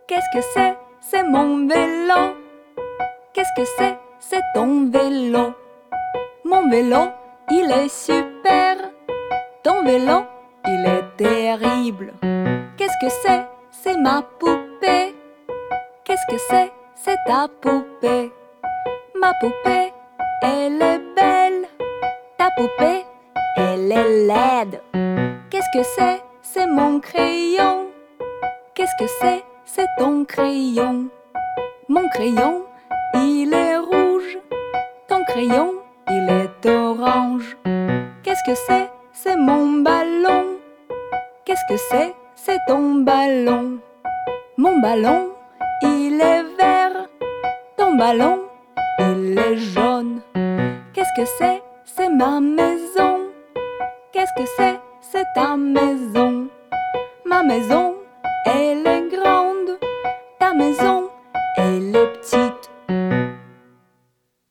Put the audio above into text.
Qu'est-ce que c'est? C'est mon vélo. Qu'est-ce que c'est? C'est ton vélo. Mon vélo, il est super. Ton vélo, il est terrible. Qu'est-ce que c'est? C'est ma poupée. Qu'est-ce que c'est? C'est ta poupée. Ma poupée, elle est belle. Ta poupée, elle est laide. Qu'est-ce que c'est? C'est mon crayon. Qu'est-ce que c'est? C'est ton crayon. Mon crayon, il est rouge. Ton crayon, il est orange. Qu'est-ce que c'est? C'est mon ballon. Qu'est-ce que c'est? C'est ton ballon. Mon ballon, il est vert. Ton ballon, il est jaune. Qu'est-ce que c'est? C'est ma maison. Qu'est-ce que c'est? C'est ta maison. Ma maison, elle est grande. Ta maison,